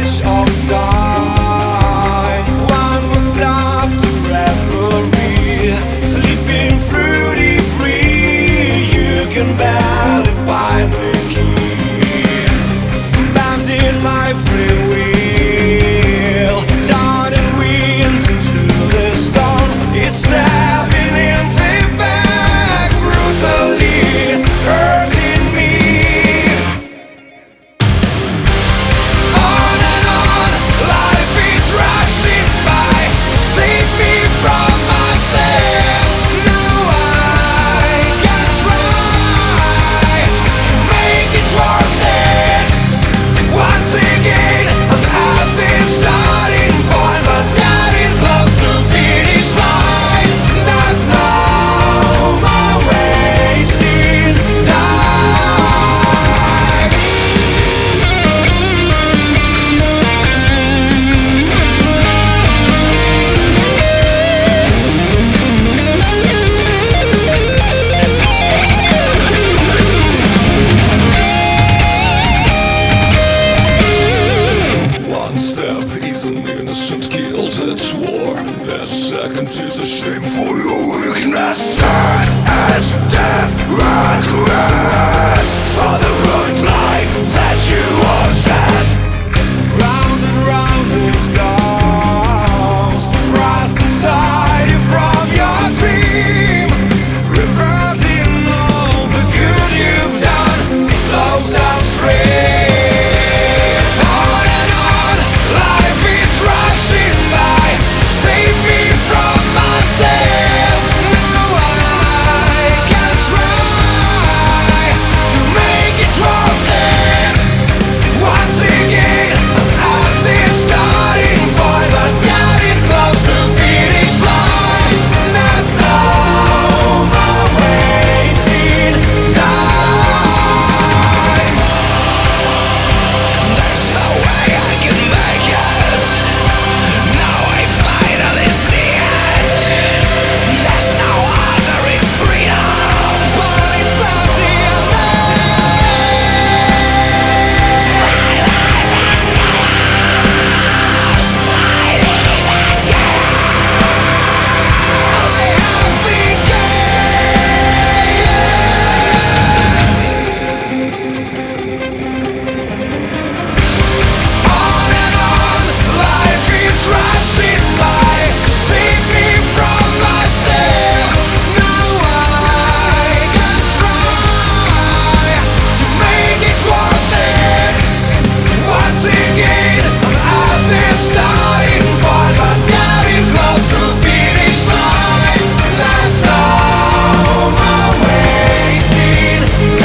flash of time. One more stop to reverie, slipping through debris. You can barely find the key. Bound in my free will, turning wind into the storm. It's stabbing in the back, brutally hurting me. On and on, life is rushing by. Save me from myself. Now I can try to make it worth it. Once again, I'm at this starting point, but getting close to finish line. There's no more wasting time. One step is an innocent guilt at war. The second is a shame for your weakness. Third is death regret for the ruined life that you all said. Round and round it goes, thrust aside from your dream, reverting all the good you've done. It flows downstream. On and on, life is rushing by. Save me from myself. Now I can try to make it worth it. Once again, I'm at this starting point, but getting close to finish line. There's no more wasting time. There's no way I can make it. Now I finally see it. There's no other in freedom, but it's plenty of me. I have the On and on, life is rushing by. Save me from myself. Now I can try to make it worth it. Once again, I'm at this starting point, but getting close to finish line. There's no more wasting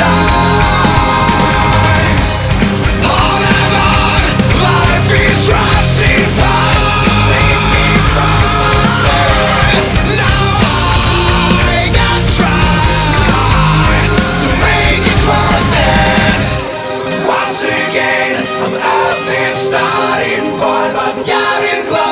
time. On and on, life is rushing by. Save me from myself. Now I can try to make it worth it. Once again, I'm at this starting point, but getting close.